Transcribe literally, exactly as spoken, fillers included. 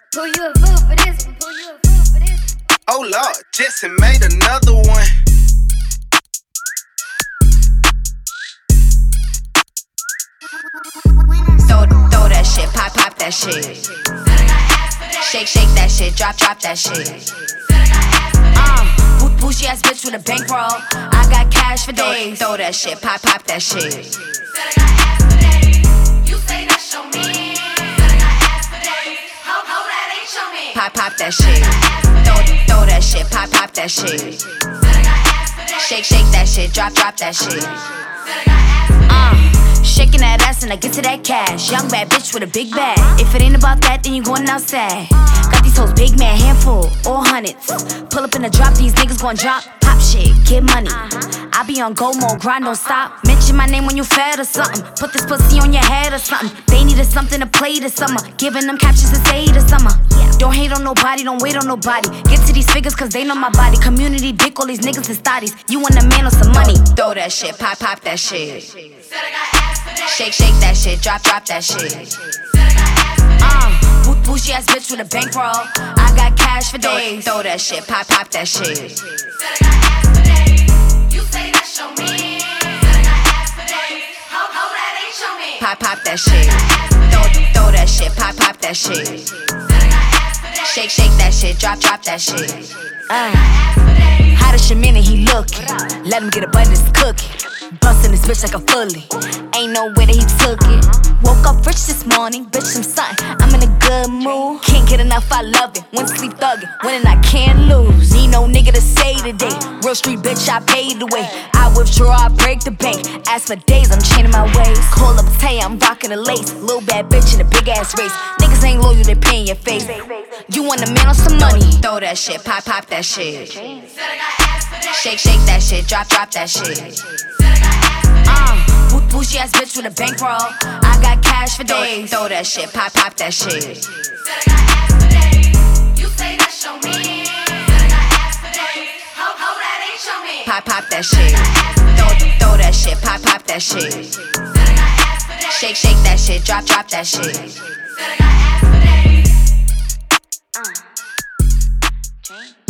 Pull you a fool for this one, pull you a fool for this one. Oh Lord, Jesse made another one. Throw, throw that shit, pop, pop that shit. Shake, shake that shit, drop, drop that shit. Uh, boo- bougie ass bitch with a bankroll. I got cash for days. Throw that shit, pop, pop that shit. You say that's your man. Ho, ho, that ain't your man. Pop, pop that shit. Throw, throw that shit, pop, pop that shit. Shake, shake that shit, drop, drop that shit. Uh, shaking that ass and I get to that cash. Young bad bitch with a big bag. If it ain't about that, then you going outside. Got these hoes big man, handful, all hundreds. Pull up in the drop, these niggas gon' drop. Pop shit, get money. I be on go mode, grind, don't stop. Mention my name when you fed or something. Put this pussy on your head or something. They needed something to play this summer. Giving them captions to say this summer. Don't hate on nobody, don't wait on nobody. Get to these figures cause they know my body. Community dick, all these niggas is thotties. You want a man or some money? Throw that shit, pop, pop that shit. Shake, shake that shit, drop, drop that shit. Uh, boo- bougie ass bitch with a bankroll. I got cash for days. Throw that shit, pop, pop that shit. You say that's your man. Ho, ho, that ain't your man. Pop, pop that shit. Throw, throw that shit, pop, pop that shit. Shake, shake that shit, drop, drop that shit. Uh, how does your man and he lookin'? Let him get a button, it's cooking. Bustin' this bitch like a fully. Ain't no way that he took it. Woke up rich this morning, bitch, I'm something. I'm in a good mood. Can't get enough, I love it. Went to sleep thuggin', winning, I can't lose. Need no nigga to say today. Real street bitch, I paid the way. I withdraw, I break the bank. Ask for days, I'm chaining my ways. Call up, tell ya I'm rockin' the lace. Little bad bitch in a big ass race. Niggas ain't loyal, they pay in your face. You want a man on some money? Throw that shit, pop, pop that shit. Shake, shake that shit, drop, drop that shit. Uh, boo- bougie ass bitch with a bankroll. I got cash for days. Throw that shit, pop, pop that shit. You say that's your man. Ho, ho, that ain't your man. Pop, pop that shit. Throw, throw that shit, pop, pop that shit. Shake, shake that shit, drop, drop that shit. Uh.